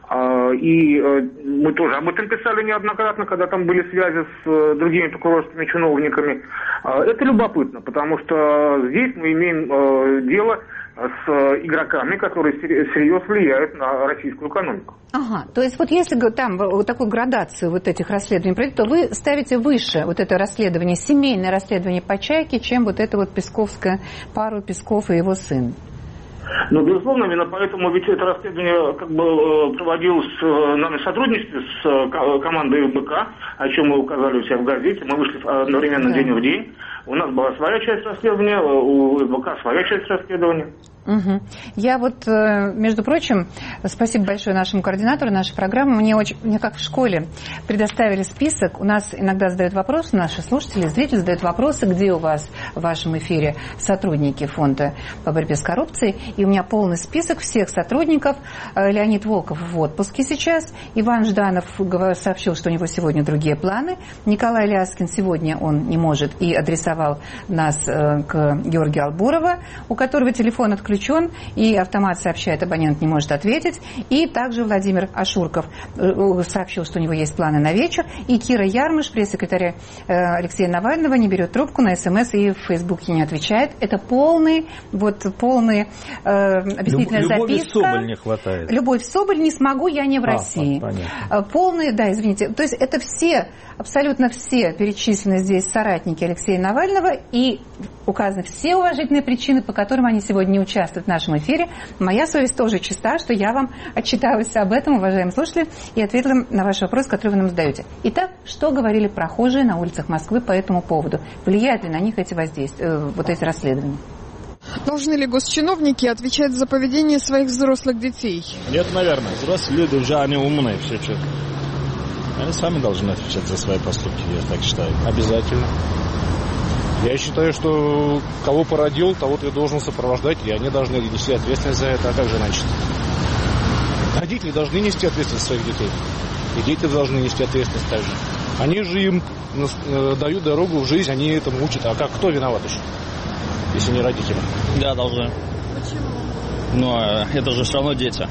И мы тоже об этом писали неоднократно, когда там были связи с другими прокурорскими чиновниками. Это любопытно, потому что здесь мы имеем дело с игроками, которые серьезно влияют на российскую экономику. Ага, то есть вот если там вот такую градацию вот этих расследований, то вы ставите выше вот это расследование, семейное расследование по Чайке, чем вот это вот песковское, пару Песков и его сын. Ну, безусловно, именно поэтому ведь это расследование как бы проводилось в нами в сотрудничестве с командой ФБК, о чем мы указали у себя в газете. Мы вышли одновременно день в день. У нас была своя часть расследования, у ФБК своя часть расследования. Угу. Я вот, между прочим, спасибо большое нашему координатору нашей программы. Мне как в школе предоставили список. У нас иногда задают вопросы, наши слушатели, зрители задают вопросы, где у вас в вашем эфире сотрудники фонда по борьбе с коррупцией. И у меня полный список всех сотрудников. Леонид Волков в отпуске сейчас. Иван Жданов сообщил, что у него сегодня другие планы. Николай Ляскин сегодня он не может и адресовал нас к Георгию Албурова, у которого телефон отключен, и автомат сообщает, абонент не может ответить. И также Владимир Ашурков сообщил, что у него есть планы на вечер. И Кира Ярмыш, пресс-секретарь Алексея Навального, не берет трубку на СМС и в Фейсбуке не отвечает. Это полная объяснительная записка. Любовь Соболь не хватает. Любовь Соболь, не смогу, я не в России. Полные, да, извините. То есть это все, абсолютно все перечислены здесь соратники Алексея Навального, и указаны все уважительные причины, по которым они сегодня не участвуют в нашем эфире. Моя совесть тоже чиста, что я вам отчиталась об этом, уважаемые слушатели, и ответила на ваш вопрос, который вы нам задаете. Итак, что говорили прохожие на улицах Москвы по этому поводу? Влияют ли на них эти воздействия, вот эти расследования? Должны ли госчиновники отвечать за поведение своих взрослых детей? Нет, наверное. Взрослые люди уже, они умные, все что. Они сами должны отвечать за свои поступки, я так считаю. Обязательно. Я считаю, что кого породил, того ты должен сопровождать, и они должны нести ответственность за это. А как же иначе? Родители должны нести ответственность за своих детей. И дети должны нести ответственность также. Они же им дают дорогу в жизнь, они этому учат. А как, кто виноват еще, если не родители? Да, должны. Почему? Но это же все равно дети.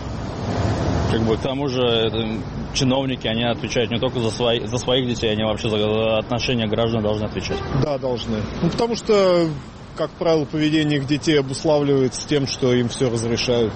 К тому же чиновники, они отвечают не только за своих детей, они вообще за отношения граждан должны отвечать. Да, должны. Потому что как правило, поведение их детей обуславливается тем, что им все разрешают.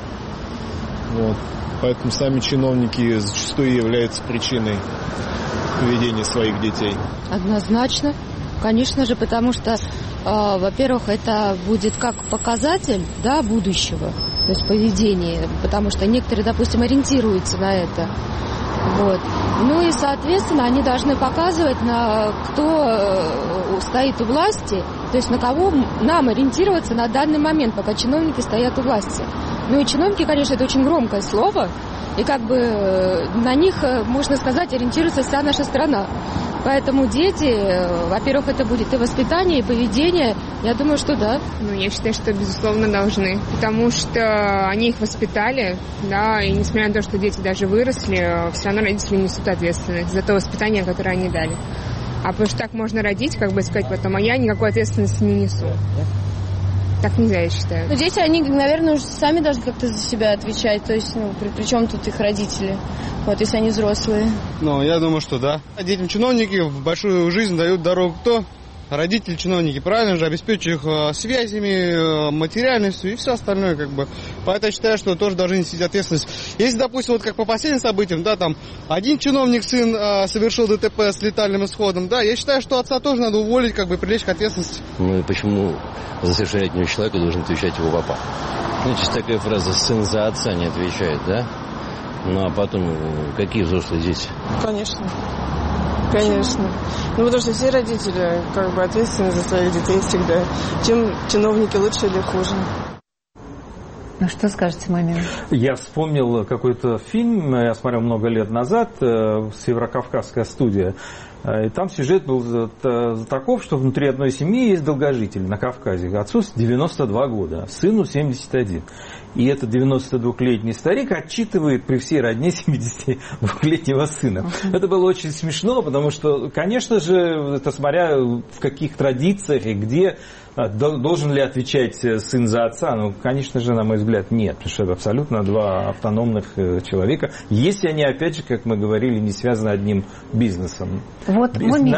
Вот. Поэтому сами чиновники зачастую являются причиной поведения своих детей. Однозначно. Конечно же, потому что, во-первых, это будет как показатель, да, будущего, то есть поведения, потому что некоторые, допустим, ориентируются на это. Вот. Ну и, соответственно, они должны показывать, на кто стоит у власти, то есть на кого нам ориентироваться на данный момент, пока чиновники стоят у власти. Ну и чиновники, конечно, это очень громкое слово, и как бы на них, можно сказать, ориентируется вся наша страна. Поэтому дети, во-первых, это будет и воспитание, и поведение. Я думаю, что да. Ну, я считаю, что, безусловно, должны. Потому что они их воспитали, да, и несмотря на то, что дети даже выросли, все равно родители несут ответственность за то воспитание, которое они дали. А потому что так можно родить, как бы сказать потом, а я никакой ответственности не несу. Так нельзя, я считаю. Но дети, они, наверное, уже сами должны как-то за себя отвечать. То есть, ну, при чем тут их родители? Вот, если они взрослые. Ну, я думаю, что да. Детям чиновники в большую жизнь дают дорогу кто? Родители, чиновники, правильно же, обеспечивают их связями, материальностью и все остальное, как бы. Поэтому я считаю, что тоже должны нести ответственность. Если, допустим, вот как по последним событиям, да, там, один чиновник, сын, совершил ДТП с летальным исходом, да, я считаю, что отца тоже надо уволить, как бы, привлечь к ответственности. Ну и почему за совершение этого человека должен отвечать его папа? Ну, есть такая фраза, сын за отца не отвечает, да? Ну, а потом, какие взрослые дети? Конечно. Конечно. Ну, потому что все родители как бы ответственны за своих детей всегда. Чем чиновники лучше или хуже. Ну, что скажете, Мамин? Я вспомнил какой-то фильм, я смотрел много лет назад, «Северокавказская студия». И там сюжет был таков, что внутри одной семьи есть долгожитель на Кавказе. Отцу 92 года, сыну 71. И этот 92-летний старик отчитывает при всей родне 72-летнего сына. Это было очень смешно, потому что, конечно же, это смотря в каких традициях и где, должен ли отвечать сын за отца. Ну, конечно же, на мой взгляд, нет. Потому что это абсолютно два автономных человека. Если они, опять же, как мы говорили, не связаны одним бизнесом. Вот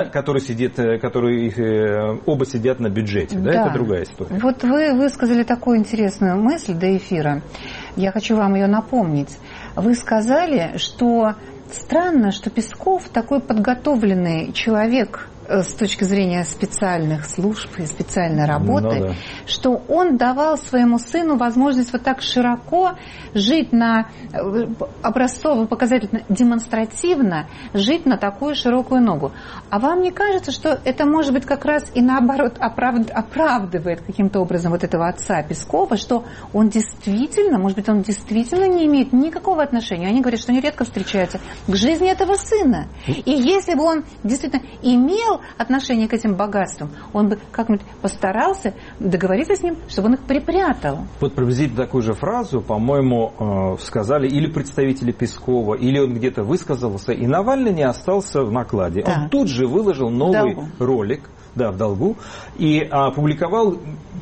которые оба сидят на бюджете. Да, это другая история. Вот вы высказали такую интересную мысль до эфира. Я хочу вам ее напомнить. Вы сказали, что странно, что Песков такой подготовленный человек с точки зрения специальных служб и специальной работы, что он давал своему сыну возможность вот так широко жить на образцово, показательно, демонстративно жить на такую широкую ногу. А вам не кажется, что это может быть как раз и наоборот оправдывает каким-то образом вот этого отца Пескова, что он действительно, может быть, он действительно не имеет никакого отношения, они говорят, что они редко встречаются, к жизни этого сына. И если бы он действительно имел отношение к этим богатствам, он бы как-нибудь постарался договориться с ним, чтобы он их припрятал. Вот приблизительно такую же фразу, по-моему, сказали или представители Пескова, или он где-то высказался, и Навальный не остался в накладе. Да. Он тут же выложил новый ролик, в долгу, и опубликовал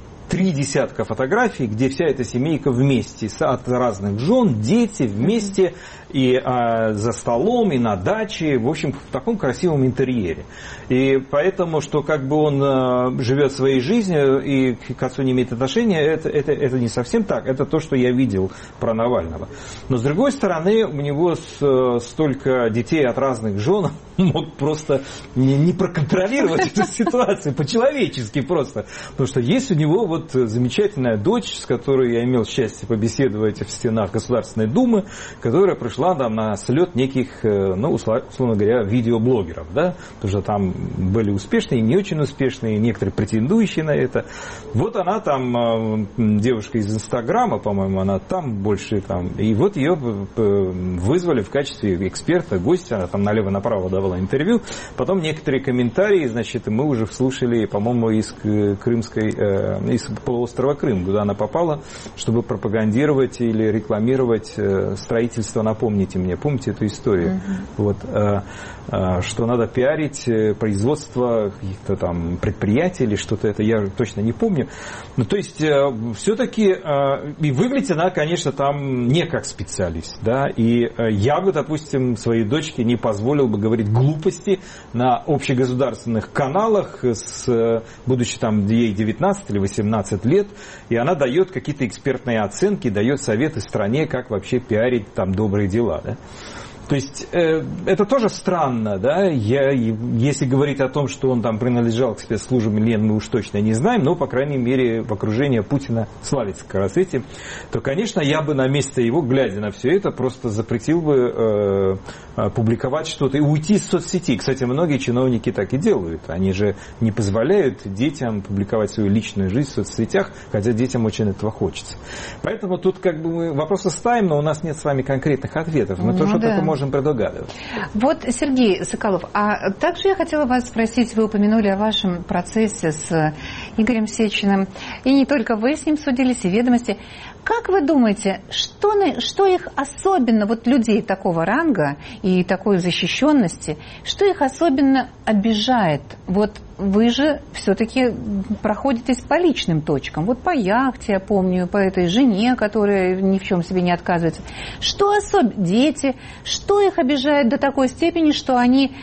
30 фотографий, где вся эта семейка вместе, от разных жен, дети вместе, и за столом, и на даче, в общем, в таком красивом интерьере. И поэтому, что как бы он живет своей жизнью и к отцу не имеет отношения, это не совсем так. Это то, что я видел про Навального. Но, с другой стороны, у него столько детей от разных жен, он мог просто не проконтролировать эту ситуацию по-человечески просто. Потому что есть у него вот замечательная дочь, с которой я имел счастье побеседовать в стенах Государственной Думы, которая пришла там на слет неких, условно говоря, видеоблогеров, да, потому что там были успешные и не очень успешные, некоторые претендующие на это. Вот она там, девушка из Инстаграма, по-моему, она там больше там, и вот ее вызвали в качестве эксперта, гостя, она там налево-направо давала интервью, потом некоторые комментарии, значит, мы уже слушали, по-моему, из полуострова Крым, куда она попала, чтобы пропагандировать или рекламировать строительство, напомню, напомните мне, помните эту историю? Вот, что надо пиарить производство каких-то там предприятий или что-то, это я точно не помню. Ну, то есть, все-таки, и выглядит она, конечно, там не как специалист, да, и я бы, допустим, своей дочке не позволил бы говорить глупости на общегосударственных каналах, будучи там ей 19 или 18 лет, и она дает какие-то экспертные оценки, дает советы стране, как вообще пиарить там добрые дела, да. То есть это тоже странно, да, если говорить о том, что он там принадлежал к спецслужбам или нет, мы уж точно не знаем, но, по крайней мере, в окружении Путина славится как раз этим, то, конечно, я бы на месте его, глядя на все это, просто запретил бы публиковать что-то и уйти из соцсети. Кстати, многие чиновники так и делают, они же не позволяют детям публиковать свою личную жизнь в соцсетях, хотя детям очень этого хочется. Поэтому тут как бы мы вопросы ставим, но у нас нет с вами конкретных ответов, мы тоже только можем предугадывать. Вот, Сергей Соколов, а также я хотела вас спросить, вы упомянули о вашем процессе с Игорем Сечиным, и не только вы с ним судились, и ведомости. Как вы думаете, что их особенно, вот людей такого ранга и такой защищенности, что их особенно обижает? Вот вы же все-таки проходитесь по личным точкам. Вот по яхте, я помню, по этой жене, которая ни в чем себе не отказывается. Что особенно? Дети. Что их обижает до такой степени, что они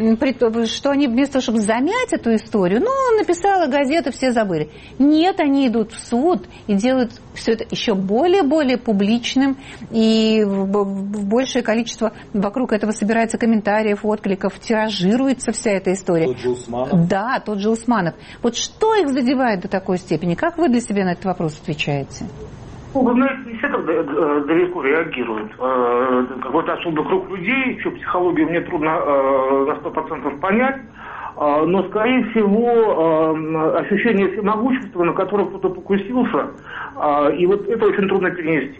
вместо того, чтобы замять эту историю, написала газета, все забыли. Нет, они идут в суд и делают все это еще более публичным, и в большее количество вокруг этого собирается комментариев, откликов, тиражируется вся эта история. Тот же Усманов. Да, тот же Усманов. Вот что их задевает до такой степени? Как вы для себя на этот вопрос отвечаете? Вы знаете, не все так далеко реагируют. Какой-то особый круг людей, чью психологию мне трудно на 100% понять, но, скорее всего, ощущение всемогущества, на которое кто-то покусился, и вот это очень трудно перенести.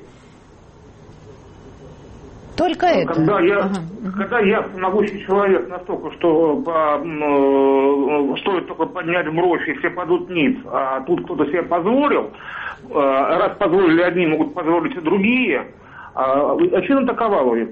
Только это? Когда я всемогущий человек настолько, что стоит только поднять бровь, и все падут ниц, а тут кто-то себе позволил, раз позволили одни, могут позволить и другие. Очевидно, такова логика.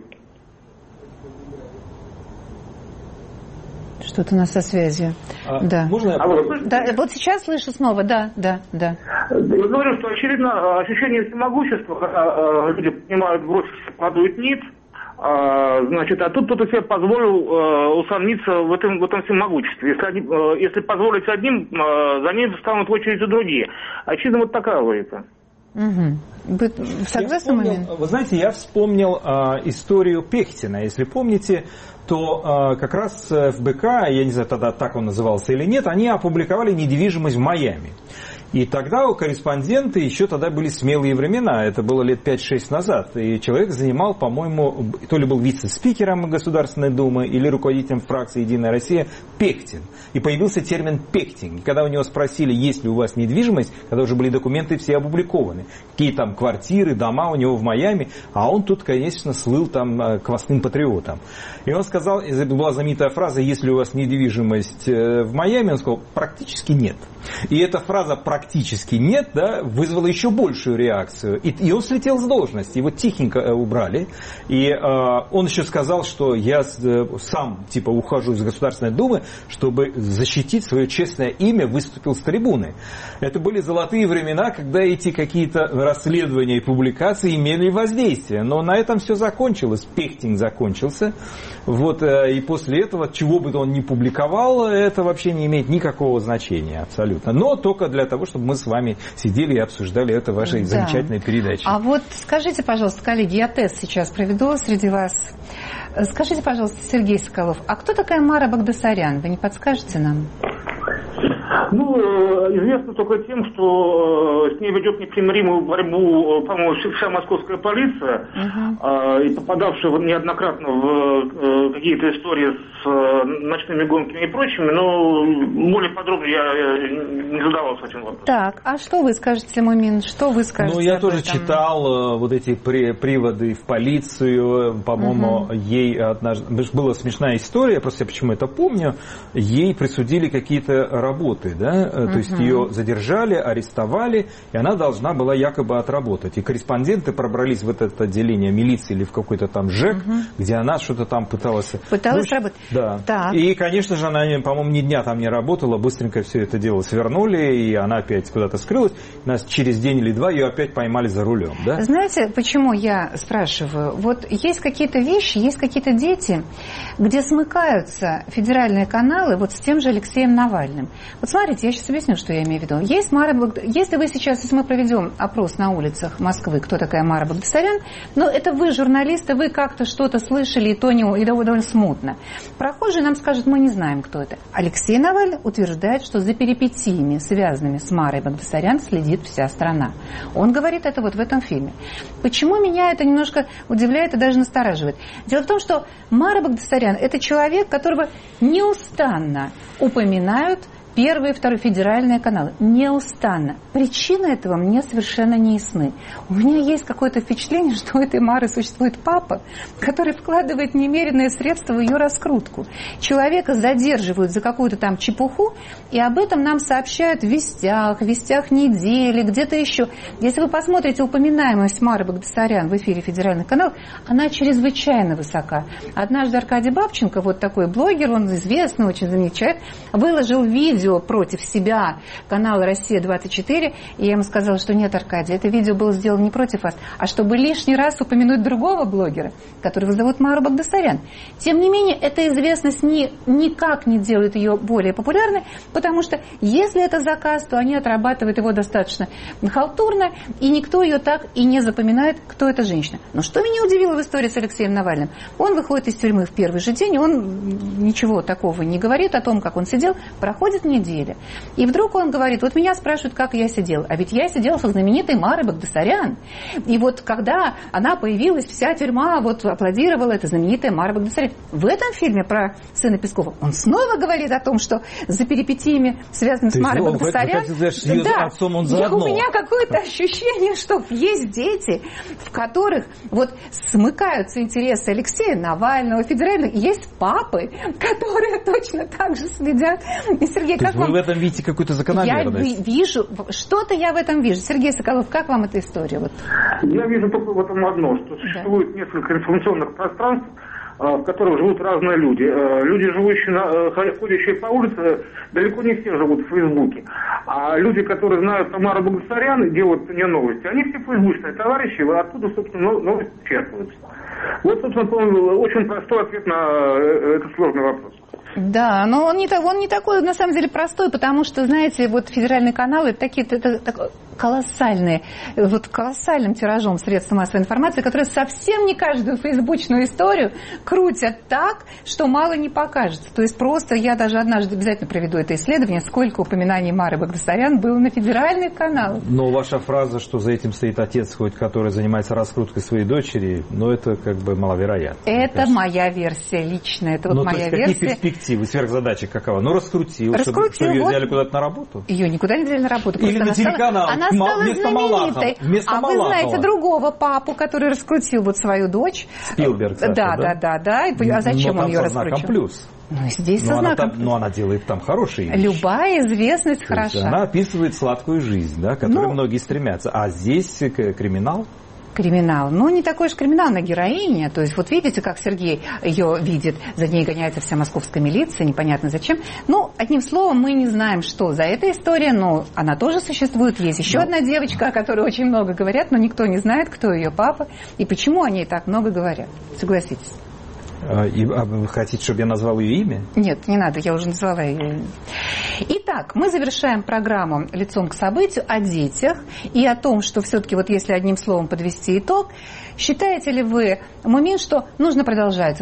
Что-то у нас со связью. Да. Можно я да, вот сейчас слышу снова, да. Я говорю, что очевидно ощущение всемогущества, когда люди поднимают бровь, падают ниц, значит, а тут кто-то себе позволил усомниться в этом всемогуществе. Если позволить одним, за ним станут в очередь и другие. Очевидно, вот такая логика. Вы согласны, момент? Вы знаете, я вспомнил историю Пехтина. Если помните, то как раз ФБК, я не знаю, тогда так он назывался или нет, они опубликовали недвижимость в Майами. И тогда у корреспондента еще тогда были смелые времена, это было лет 5-6 назад, и человек занимал, по-моему, то ли был вице-спикером Государственной Думы или руководителем фракции «Единая Россия» Пехтин. И появился термин «пехтинг». И когда у него спросили, есть ли у вас недвижимость, когда уже были документы все опубликованы, какие там квартиры, дома у него в Майами, а он тут, конечно, слыл там квасным патриотом. И он сказал, была знаменитая фраза, есть ли у вас недвижимость в Майами, он сказал, практически нет. И эта фраза «практически нет», да, вызвала еще большую реакцию. И он слетел с должности, его тихенько убрали. И он еще сказал, что я сам ухожу из Государственной Думы, чтобы защитить свое честное имя, выступил с трибуны. Это были золотые времена, когда эти какие-то расследования и публикации имели воздействие. Но на этом все закончилось, пехтинг закончился. Вот, и после этого, чего бы он ни публиковал, это вообще не имеет никакого значения абсолютно. Но только для того, чтобы мы с вами сидели и обсуждали это в вашей замечательной передаче. А вот скажите, пожалуйста, коллеги, я тест сейчас проведу среди вас. Скажите, пожалуйста, Сергей Соколов, а кто такая Мара Багдасарян? Вы не подскажете нам? Известно только тем, что с ней ведет непримиримую борьбу, по-моему, вся московская полиция, и попадавшая неоднократно в какие-то истории с ночными гонками и прочими, но более подробно я не задавался этим вопросом. Так, а что вы скажете, Мумин? Что вы скажете? Я тоже читал вот эти приводы в полицию, по-моему, ей однажды... Была смешная история, просто я почему это помню, ей присудили какие-то работы. работы, да, то есть ее задержали, арестовали, и она должна была якобы отработать. И корреспонденты пробрались в это отделение милиции или в какой-то там ЖЭК, где она что-то там пыталась работать. Да. Так. И, конечно же, она, по-моему, ни дня там не работала, быстренько все это дело свернули, и она опять куда-то скрылась. Нас через день или два ее опять поймали за рулем, да? Знаете, почему я спрашиваю? Вот есть какие-то вещи, есть какие-то дети, где смыкаются федеральные каналы вот с тем же Алексеем Навальным. Вот смотрите, я сейчас объясню, что я имею в виду. Если вы сейчас, если мы проведем опрос на улицах Москвы, кто такая Мара Багдасарян, но это вы, журналисты, вы как-то что-то слышали, и то и довольно смутно. Прохожие нам скажут, мы не знаем, кто это. Алексей Навальный утверждает, что за перипетиями, связанными с Марой Багдасарян, следит вся страна. Он говорит это вот в этом фильме. Почему меня это немножко удивляет и даже настораживает? Дело в том, что Мара Багдасарян – это человек, которого неустанно упоминают первые и вторые федеральные каналы. Неустанно. Причины этого мне совершенно не ясны. У меня есть какое-то впечатление, что у этой Мары существует папа, который вкладывает немеренные средства в ее раскрутку. Человека задерживают за какую-то там чепуху, и об этом нам сообщают в вестях недели, где-то еще. Если вы посмотрите упоминаемость Мары Багдасарян в эфире федеральных каналов, она чрезвычайно высока. Однажды Аркадий Бабченко, вот такой блогер, он известный, очень знаменитый человек, выложил видео против себя канала «Россия-24», и я ему сказала, что нет, Аркадий, это видео было сделано не против вас, а чтобы лишний раз упомянуть другого блогера, которого зовут Мару Багдасарян. Тем не менее, эта известность никак не делает ее более популярной, потому что если это заказ, то они отрабатывают его достаточно халтурно, и никто ее так и не запоминает, кто эта женщина. Но что меня удивило в истории с Алексеем Навальным? Он выходит из тюрьмы в первый же день, и он ничего такого не говорит о том, как он сидел, проходит неделя. И вдруг он говорит, вот меня спрашивают, как я сидел. А ведь я сидел со знаменитой Марой Багдасарян. И вот когда она появилась, вся тюрьма вот аплодировала, это знаменитая Мара Багдасарян. В этом фильме про сына Пескова он снова говорит о том, что за перипетиями, связанными с Марой Багдасарян, у меня какое-то ощущение, что есть дети, в которых вот смыкаются интересы Алексея Навального, федеральных, есть папы, которые точно так же следят. И Сергей, то есть вы в этом видите какую-то закономерность? Я вижу, что-то я в этом вижу. Сергей Соколов, как вам эта история? Вот. Я вижу только в этом одно, что существует несколько информационных пространств, в которых живут разные люди. Люди, ходящие по улице, далеко не все живут в Фейсбуке. А люди, которые знают Тамару Багдасарян и делают не новости, они все фейсбучные товарищи, оттуда, собственно, новости черпаются. Вот, собственно, очень простой ответ на этот сложный вопрос. Да, но он не такой, на самом деле, простой, потому что, знаете, вот федеральные каналы это колоссальные, вот колоссальным тиражом средств массовой информации, которые совсем не каждую фейсбучную историю крутят так, что мало не покажется. То есть просто я даже однажды обязательно проведу это исследование, сколько упоминаний Мары Багдасарян было на федеральных каналах. Но ваша фраза, что за этим стоит отец, который занимается раскруткой своей дочери, это как бы маловероятно. Это моя версия личная, это вот моя версия. Какие перспективы, сверхзадача какова? Раскрутил, чтобы ее взяли куда-то на работу? Ее никуда не взяли на работу. Или на телеканал. Она стала знаменитой. Вы знаете другого папу, который раскрутил вот свою дочь? Спилберг, кстати, да. А зачем он ее раскрутил? Плюс. Здесь со знаком плюс. Но она делает там хорошие вещи. Любая известность хороша. Она описывает сладкую жизнь, да, к которой многие стремятся. А здесь криминал. Криминал. Не такой же криминал, на героине. То есть, вот видите, как Сергей ее видит, за ней гоняется вся московская милиция, непонятно зачем. Одним словом, мы не знаем, что за эта история, но она тоже существует. Есть еще одна девочка, о которой очень много говорят, но никто не знает, кто ее папа и почему о ней так много говорят. Согласитесь. А вы хотите, чтобы я назвал ее имя? Нет, не надо, я уже назвала ее имя. Итак, мы завершаем программу «Лицом к событию» о детях и о том, что все-таки, вот если одним словом подвести итог, считаете ли вы, Мумин, что нужно продолжать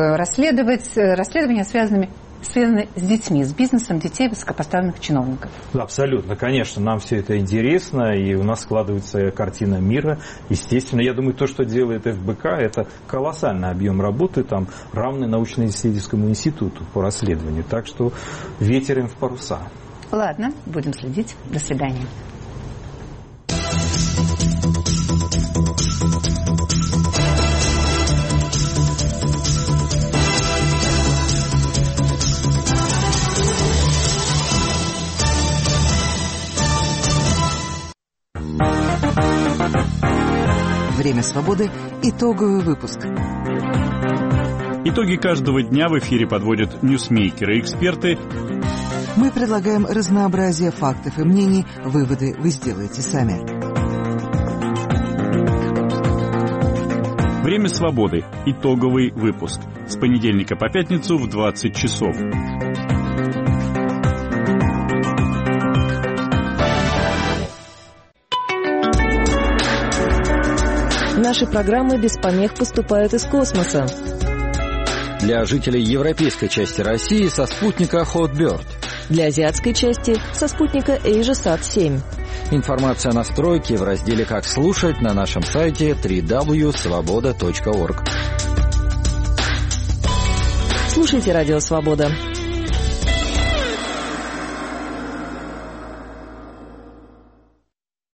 расследования, связанные с детьми, с бизнесом детей высокопоставленных чиновников? Абсолютно, конечно, нам все это интересно, и у нас складывается картина мира. Естественно, я думаю, то, что делает ФБК, это колоссальный объем работы, там, равный научно-исследовательскому институту по расследованию. Так что ветер им в паруса. Ладно, будем следить. До свидания. Время свободы. Итоговый выпуск. Итоги каждого дня в эфире подводят ньюсмейкеры и эксперты. Мы предлагаем разнообразие фактов и мнений. Выводы вы сделаете сами. Время свободы. Итоговый выпуск. С понедельника по пятницу в 20 часов. Наши программы без помех поступают из космоса. Для жителей европейской части России со спутника Hotbird. Для азиатской части со спутника AsiaSat-7. Информация о настройке в разделе «Как слушать» на нашем сайте www.svoboda.org. Слушайте «Радио Свобода».